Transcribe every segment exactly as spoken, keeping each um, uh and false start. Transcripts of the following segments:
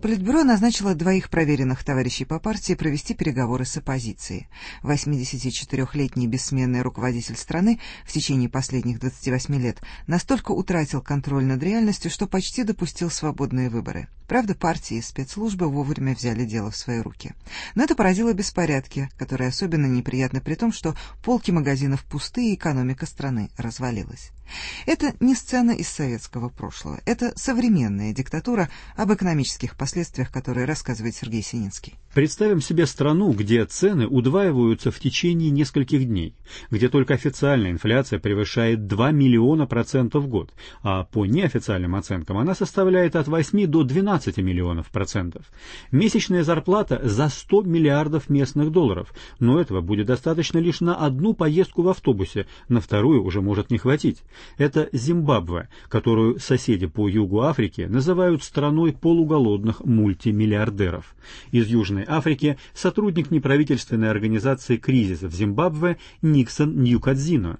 Политбюро назначило двоих проверенных товарищей по партии провести переговоры с оппозицией. восьмидесятичетырёхлетний бессменный руководитель страны в течение последних двадцати восьми лет настолько утратил контроль над реальностью, что почти допустил свободные выборы. Правда, партии и спецслужбы вовремя взяли дело в свои руки. Но это породило беспорядки, которые особенно неприятны при том, что полки магазинов пусты и экономика страны развалилась. Это не сцена из советского прошлого. Это современная диктатура, об экономических последствиях которой рассказывает Сергей Сининский. Представим себе страну, где цены удваиваются в течение нескольких дней, где только официальная инфляция превышает два миллиона процентов в год, а по неофициальным оценкам она составляет от восьми до двенадцати миллионов процентов. Месячная зарплата за сто миллиардов местных долларов, но этого будет достаточно лишь на одну поездку в автобусе, на вторую уже может не хватить. Это Зимбабве, которую соседи по югу Африки называют страной полуголодных мультимиллиардеров. Из Южной Африки сотрудник неправительственной организации «Кризис в Зимбабве» Никсон Ньюкадзино.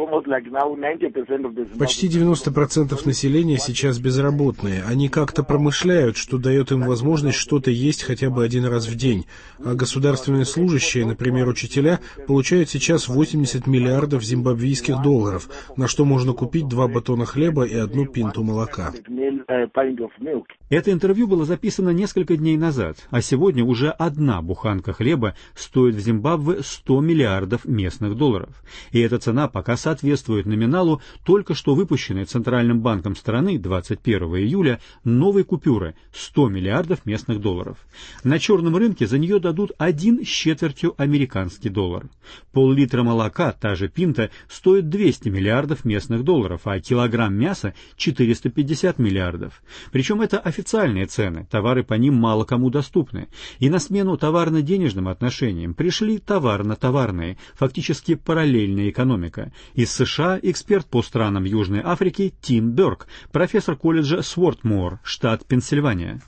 Почти девяносто процентов населения сейчас безработные. Они как-то промышляют, что дает им возможность что-то есть хотя бы один раз в день. А государственные служащие, например, учителя, получают сейчас восемьдесят миллиардов зимбабвийских долларов, на что можно купить два батона хлеба и одну пинту молока. Это интервью было записано несколько дней назад, а сегодня уже одна буханка хлеба стоит в Зимбабве сто миллиардов местных долларов. И эта цена пока соответствует номиналу только что выпущенной Центральным банком страны двадцать первого июля новой купюры сто миллиардов местных долларов. На черном рынке за нее дадут один с четвертью американский доллар. Пол-литра молока, та же пинта, стоит двести миллиардов местных долларов, а килограмм мяса четыреста пятьдесят миллиардов. Причем это официальные цены, товары по ним мало кому доступны. И на смену товарно-денежным отношениям пришли товарно-товарные, фактически параллельная экономика. Из США эксперт по странам Южной Африки Тим Берк, профессор колледжа Свортмор, штат Пенсильвания.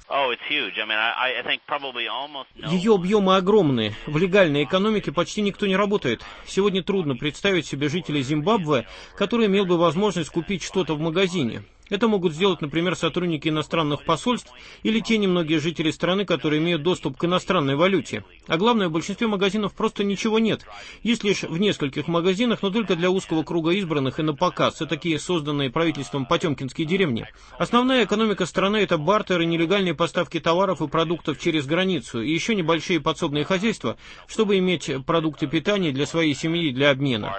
Ее объемы огромные. В легальной экономике почти никто не работает. Сегодня трудно представить себе жителей Зимбабве, который имел бы возможность купить что-то в магазине. Это могут сделать, например, сотрудники иностранных посольств или те немногие жители страны, которые имеют доступ к иностранной валюте. А главное, в большинстве магазинов просто ничего нет. Есть лишь в нескольких магазинах, но только для узкого круга избранных и на показ. Это такие созданные правительством потемкинские деревни. Основная экономика страны – это бартер и нелегальные поставки товаров и продуктов через границу, и еще небольшие подсобные хозяйства, чтобы иметь продукты питания для своей семьи и для обмена.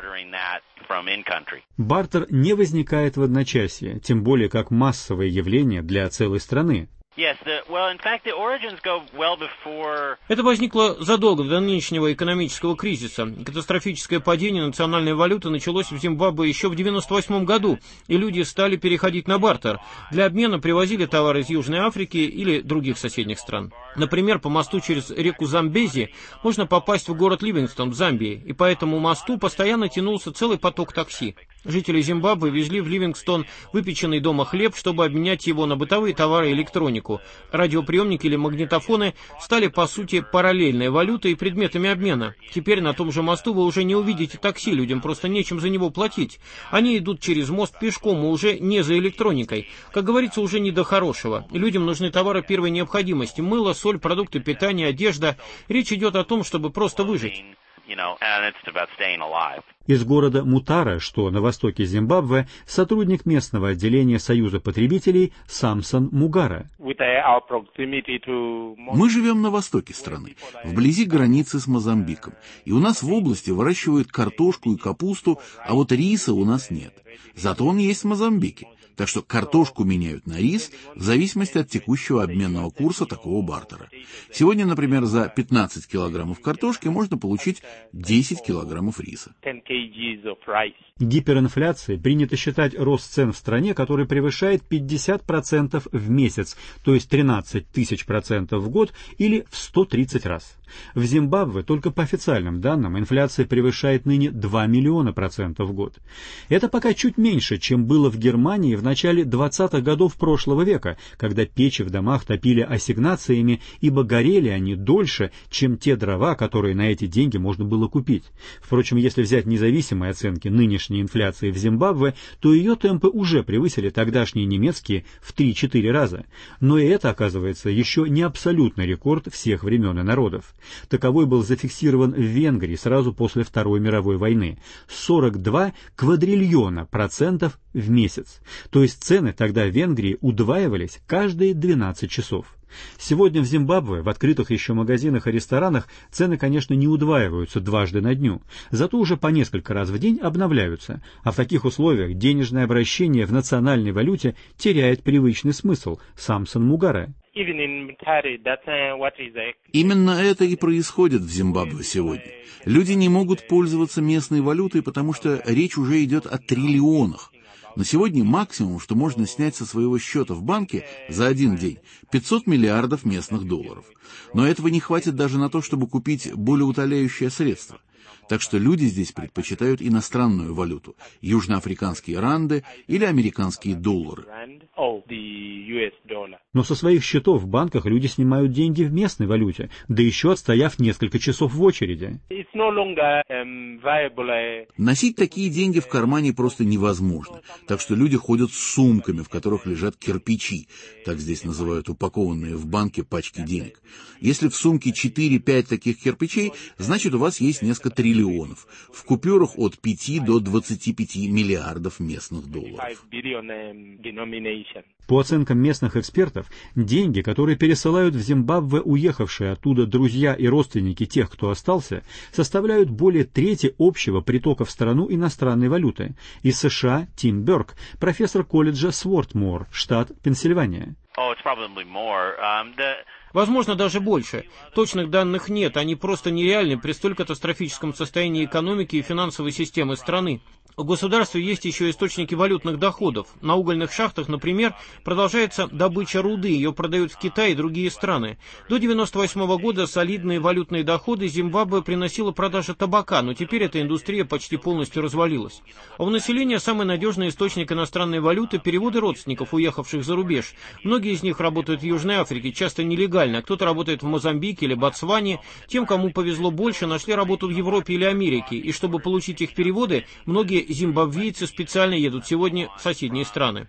Бартер не возникает в одночасье, тем более как массовое явление для целой страны. Это возникло задолго до нынешнего экономического кризиса. Катастрофическое падение национальной валюты началось в Зимбабве еще в девяносто восьмом году, и люди стали переходить на бартер. Для обмена привозили товары из Южной Африки или других соседних стран. Например, по мосту через реку Замбези можно попасть в город Ливингстон в Замбии, и по этому мосту постоянно тянулся целый поток такси. Жители Зимбабве везли в Ливингстон выпеченный дома хлеб, чтобы обменять его на бытовые товары и электронику. Радиоприемники или магнитофоны стали, по сути, параллельной валютой и предметами обмена. Теперь на том же мосту вы уже не увидите такси, людям просто нечем за него платить. Они идут через мост пешком, и уже не за электроникой. Как говорится, уже не до хорошего. Людям нужны товары первой необходимости: мыло, соль, продукты питания, одежда. Речь идет о том, чтобы просто выжить. Из города Мутара, что на востоке Зимбабве, сотрудник местного отделения Союза потребителей Самсон Мугара. Мы живем на востоке страны, вблизи границы с Мозамбиком, и у нас в области выращивают картошку и капусту, а вот риса у нас нет. Зато он есть в Мозамбике. Так что картошку меняют на рис в зависимости от текущего обменного курса такого бартера. Сегодня, например, за пятнадцать килограммов картошки можно получить десять килограммов риса. Гиперинфляцией принято считать рост цен в стране, который превышает пятьдесят процентов в месяц, то есть тринадцать тысяч процентов в год или в сто тридцать раз. В Зимбабве только по официальным данным инфляция превышает ныне два миллиона процентов в год. Это пока чуть меньше, чем было в Германии в начале двадцатых годов прошлого века, когда печи в домах топили ассигнациями, ибо горели они дольше, чем те дрова, которые на эти деньги можно было купить. Впрочем, если взять независимые оценки нынешней нынешней инфляции в Зимбабве, то ее темпы уже превысили тогдашние немецкие в три-четыре раза. Но и это, оказывается, еще не абсолютный рекорд всех времен и народов. Таковой был зафиксирован в Венгрии сразу после Второй мировой войны. сорок два квадриллиона процентов в месяц. То есть цены тогда в Венгрии удваивались каждые двенадцать часов. Сегодня в Зимбабве в открытых еще магазинах и ресторанах цены, конечно, не удваиваются дважды на дню, зато уже по несколько раз в день обновляются, а в таких условиях денежное обращение в национальной валюте теряет привычный смысл. Самсон Мугара. Именно это и происходит в Зимбабве сегодня. Люди не могут пользоваться местной валютой, потому что речь уже идет о триллионах. На сегодня максимум, что можно снять со своего счета в банке за один день, пятьсот миллиардов местных долларов. Но этого не хватит даже на то, чтобы купить болеутоляющее средство. Так что люди здесь предпочитают иностранную валюту – южноафриканские ранды или американские доллары. Но со своих счетов в банках люди снимают деньги в местной валюте, да еще отстояв несколько часов в очереди. Носить такие деньги в кармане просто невозможно, так что люди ходят с сумками, в которых лежат кирпичи, так здесь называют упакованные в банке пачки денег. Если в сумке четыре-пять таких кирпичей, значит у вас есть несколько триллионов, в купюрах от пяти до двадцати пяти миллиардов местных долларов. По оценкам местных экспертов, деньги, которые пересылают в Зимбабве уехавшие оттуда друзья и родственники тех, кто остался, составляют более трети общего притока в страну иностранной валюты. Из США Тим Бёрк, профессор колледжа Свортмор, штат Пенсильвания. Возможно, даже больше. Точных данных нет, они просто нереальны при столь катастрофическом состоянии экономики и финансовой системы страны. У государства есть еще источники валютных доходов. На угольных шахтах, например, продолжается добыча руды, ее продают в Китай и другие страны. До девяносто восьмого года солидные валютные доходы Зимбабве приносила продажа табака, но теперь эта индустрия почти полностью развалилась. А у населения самый надежный источник иностранной валюты – переводы родственников, уехавших за рубеж. Многие из них работают в Южной Африке, часто нелегально, а кто-то работает в Мозамбике или Ботсване. Тем, кому повезло больше, нашли работу в Европе или Америке, и чтобы получить их переводы, многие зимбабвийцы специально едут сегодня в соседние страны.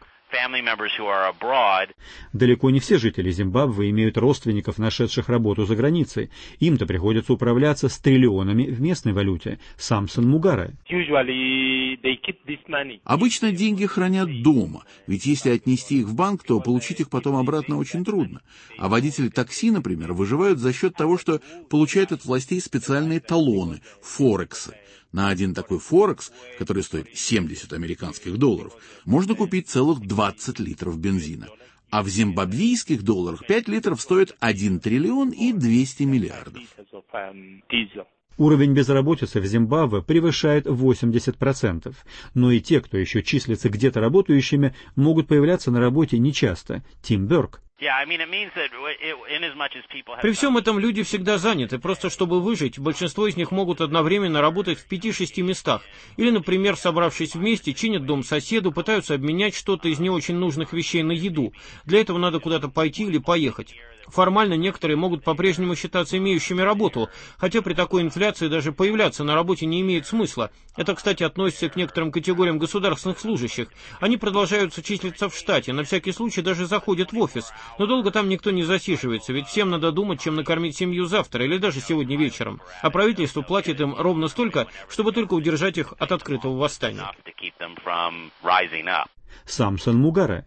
Далеко не все жители Зимбабве имеют родственников, нашедших работу за границей. Им-то приходится управляться с триллионами в местной валюте. Самсон Мугара. Обычно деньги хранят дома, ведь если отнести их в банк, то получить их потом обратно очень трудно. А водители такси, например, выживают за счет того, что получают от властей специальные талоны, форексы. На один такой форекс, который стоит семьдесят американских долларов, можно купить целых двадцать литров бензина. А в зимбабвийских долларах пять литров стоит один триллион и двести миллиардов. Уровень безработицы в Зимбабве превышает восемьдесят процентов, но и те, кто еще числится где-то работающими, могут появляться на работе нечасто. Тим Бёрк. При всем этом люди всегда заняты, просто чтобы выжить, большинство из них могут одновременно работать в пяти-шести местах. Или, например, собравшись вместе, чинят дом соседу, пытаются обменять что-то из не очень нужных вещей на еду. Для этого надо куда-то пойти или поехать. Формально некоторые могут по-прежнему считаться имеющими работу, хотя при такой инфляции даже появляться на работе не имеет смысла. Это, кстати, относится к некоторым категориям государственных служащих. Они продолжают числиться в штате, на всякий случай даже заходят в офис. Но долго там никто не засиживается, ведь всем надо думать, чем накормить семью завтра или даже сегодня вечером. А правительство платит им ровно столько, чтобы только удержать их от открытого восстания. Самсон Мугара.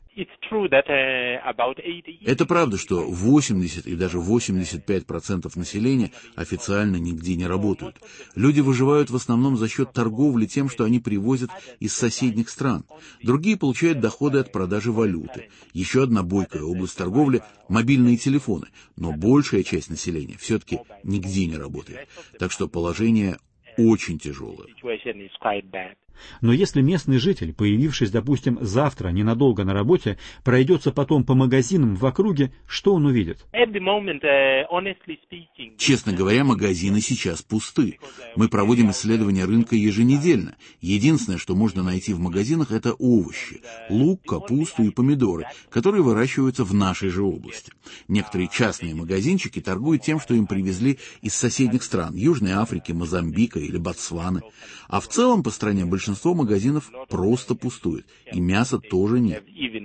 Это правда, что восемьдесят и даже восемьдесят пять процентов населения официально нигде не работают. Люди выживают в основном за счет торговли тем, что они привозят из соседних стран. Другие получают доходы от продажи валюты. Еще одна бойкая область торговли – мобильные телефоны. Но большая часть населения все-таки нигде не работает. Так что положение очень тяжелое. Но если местный житель, появившись, допустим, завтра ненадолго на работе, пройдется потом по магазинам в округе, что он увидит? Честно говоря, магазины сейчас пусты. Мы проводим исследования рынка еженедельно. Единственное, что можно найти в магазинах, это овощи, лук, капусту и помидоры, которые выращиваются в нашей же области. Некоторые частные магазинчики торгуют тем, что им привезли из соседних стран, Южной Африки, Мозамбика или Ботсваны. А в целом по стране большинство большинство магазинов просто пустует, и мяса тоже нет.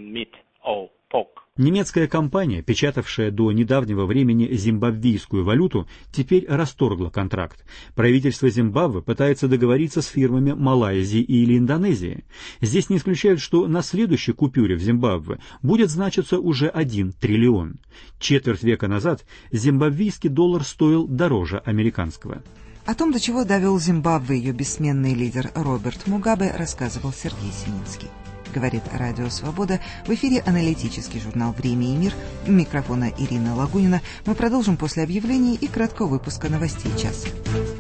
Немецкая компания, печатавшая до недавнего времени зимбабвийскую валюту, теперь расторгла контракт. Правительство Зимбабве пытается договориться с фирмами Малайзии или Индонезии. Здесь не исключают, что на следующей купюре в Зимбабве будет значиться уже один триллион. Четверть века назад зимбабвийский доллар стоил дороже американского. О том, до чего довел Зимбабве ее бессменный лидер Роберт Мугабе, рассказывал Сергей Сининский. Говорит Радио Свобода. В эфире аналитический журнал «Время и мир». У микрофона Ирина Лагунина. Мы продолжим после объявлений и краткого выпуска новостей часа.